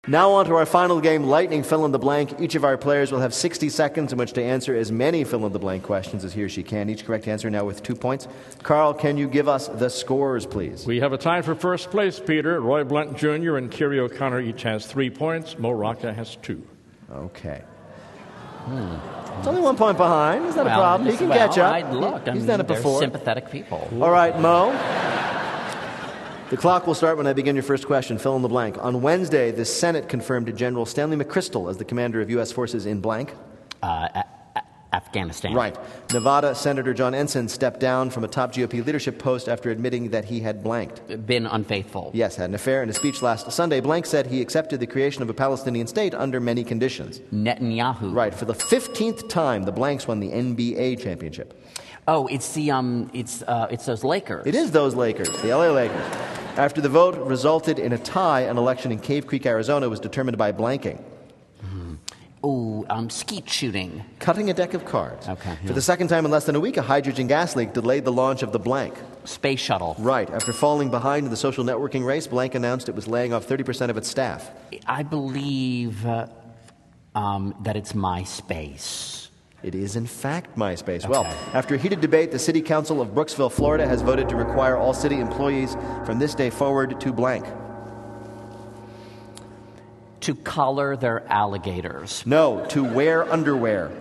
Now on to our final game, Lightning Fill in the Blank. Each of our players will have 60 seconds in which to answer as many fill in the blank questions as he or she can. Each correct answer now with 2 points. Carl, can you give us the scores, please? We have a tie for first place, Peter. Roy Blunt Jr. and Kiri O'Connor each has 3 points. Mo Rocca has 2. Okay. It's only 1 point behind. Is that a problem? He can catch up. He's done it before. Sympathetic people. All right, Mo. The clock will start when I begin your first question. Fill in the blank. On Wednesday, the Senate confirmed General Stanley McChrystal as the commander of U.S. forces in blank. Afghanistan. Right. Nevada Senator John Ensign stepped down from a top GOP leadership post after admitting that he had blanked. Been unfaithful. Yes, had an affair. In a speech last Sunday, Blank said he accepted the creation of a Palestinian state under many conditions. Netanyahu. Right. For the 15th time, the Blanks won the NBA championship. Oh, it's those Lakers. It is those Lakers, the LA Lakers. After the vote resulted in a tie, an election in Cave Creek, Arizona was determined by blanking. Skeet shooting. Cutting a deck of cards. Okay. For the second time in less than a week, a hydrogen gas leak delayed the launch of the blank. Space shuttle. Right. After falling behind in the social networking race, Blank announced it was laying off 30% of its staff. I believe that it's MySpace. It is, in fact, MySpace. Okay. Well, after a heated debate, the City Council of Brooksville, Florida, has voted to require all city employees from this day forward to blank. To collar their alligators. No, to wear underwear.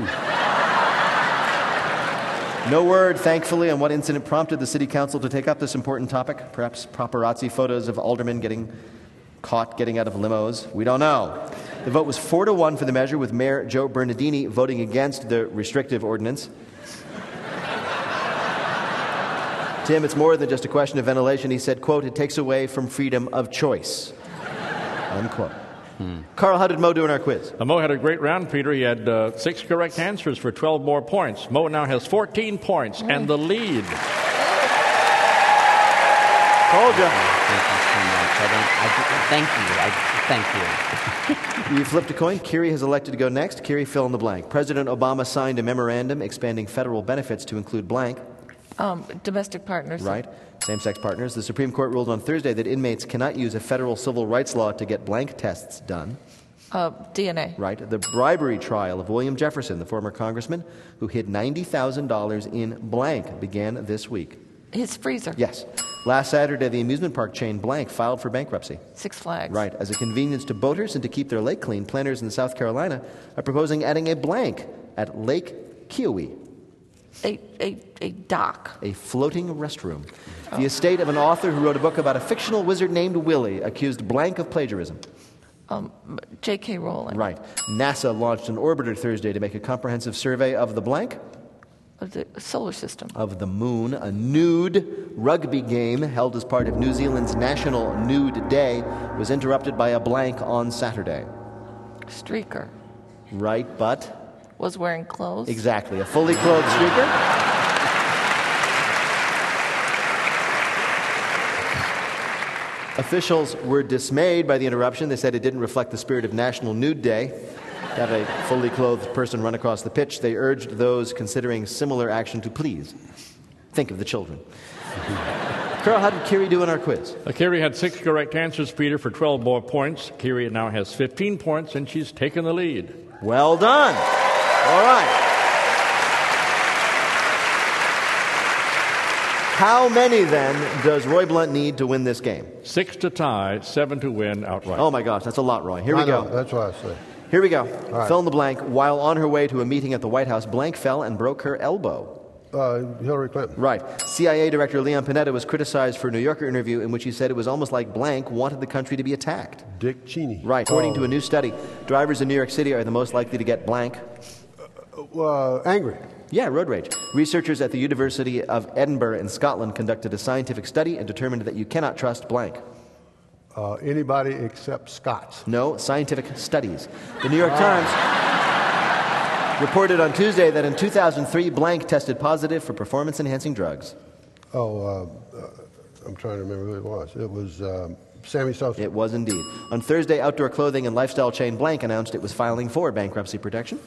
No word, thankfully, on what incident prompted the City Council to take up this important topic. Perhaps paparazzi photos of aldermen getting caught getting out of limos. We don't know. The vote was 4-1 for the measure, with Mayor Joe Bernardini voting against the restrictive ordinance. Tim, it's more than just a question of ventilation. He said, quote, "It takes away from freedom of choice," unquote. Carl, how did Mo do in our quiz? Mo had a great round, Peter. He had 6 correct answers for 12 more points. Mo now has 14 points and the lead. Told you. Thank you so much. Thank you. You flipped a coin. Kiri has elected to go next. Kiri, fill in the blank. President Obama signed a memorandum expanding federal benefits to include blank. Domestic partners. Right. Same-sex partners. The Supreme Court ruled on Thursday that inmates cannot use a federal civil rights law to get blank tests done. DNA. Right. The bribery trial of William Jefferson, the former congressman who hid $90,000 in blank, began this week. His freezer. Yes. Last Saturday, the amusement park chain Blank filed for bankruptcy. Six Flags. Right. As a convenience to boaters and to keep their lake clean, planners in South Carolina are proposing adding a blank at Lake Kiowee. A dock. A floating restroom. The estate of an author who wrote a book about a fictional wizard named Willie accused Blank of plagiarism. J.K. Rowling. Right. NASA launched an orbiter Thursday to make a comprehensive survey of the blank. Of the solar system. Of the moon. A nude rugby game held as part of New Zealand's National Nude Day was interrupted by a blank on Saturday. Streaker. Right, but? Was wearing clothes. Exactly. A fully clothed streaker. Officials were dismayed by the interruption. They said it didn't reflect the spirit of National Nude Day to have a fully clothed person run across the pitch. They urged those considering similar action to please think of the children. Carl, how did Kiri do in our quiz? Kiri had 6 correct answers, Peter, for 12 more points. Kiri now has 15 points, and she's taken the lead. Well done. All right. How many, then, does Roy Blunt need to win this game? 6 to tie, 7 to win outright. Oh, my gosh, that's a lot, Roy. Here we go. That's what I say. Here we go. Right. Fill in the blank. While on her way to a meeting at the White House, Blank fell and broke her elbow. Hillary Clinton. Right. CIA Director Leon Panetta was criticized for a New Yorker interview in which he said it was almost like Blank wanted the country to be attacked. Dick Cheney. Right. According to a new study, drivers in New York City are the most likely to get blank. Angry. Yeah, road rage. Researchers at the University of Edinburgh in Scotland conducted a scientific study and determined that you cannot trust blank. Anybody except Scots. No, scientific studies. The New York Times reported on Tuesday that in 2003, Blank tested positive for performance-enhancing drugs. I'm trying to remember who it was. It was Sammy Sosa. It was indeed. On Thursday, outdoor clothing and lifestyle chain Blank announced it was filing for bankruptcy protection.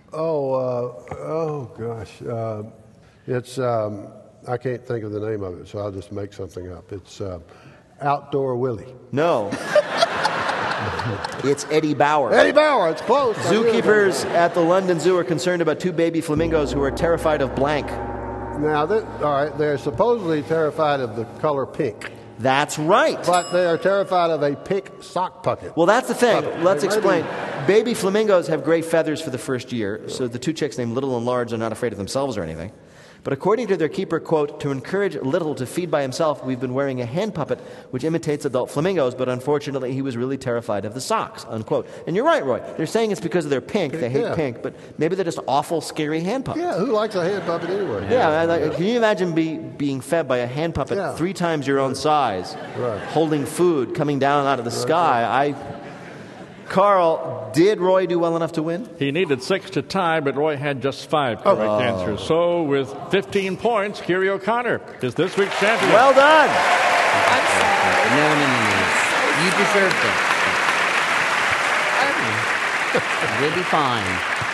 It's I can't think of the name of it, so I'll just make something up. It's Outdoor Willie. No. It's Eddie Bauer. Eddie Bauer, it's close. Zookeepers at the London Zoo are concerned about 2 baby flamingos who are terrified of blank. Now, all right, they're supposedly terrified of the color pink, That's right. but they are terrified of a pink sock puppet. Well, that's the thing. Let's They may explain. Baby flamingos have gray feathers for the first year, so the 2 chicks named Little and Large are not afraid of themselves or anything. But according to their keeper, quote, to encourage Little to feed by himself, we've been wearing a hand puppet which imitates adult flamingos, but unfortunately he was really terrified of the socks, unquote. And you're right, Roy. They're saying it's because of their pink. They hate Yeah. pink, but maybe they're just awful, scary hand puppets. Yeah, who likes a hand puppet anyway? Yeah, can you imagine being fed by a hand puppet Yeah. 3 times your own size, Right. holding food, coming down out of the sky? Carl, did Roy do well enough to win? He needed 6 to tie, but Roy had just 5 correct answers. So, with 15 points, Kiri O'Connor is this week's champion. Well done. I'm sorry. No. You deserved it. We'll be fine.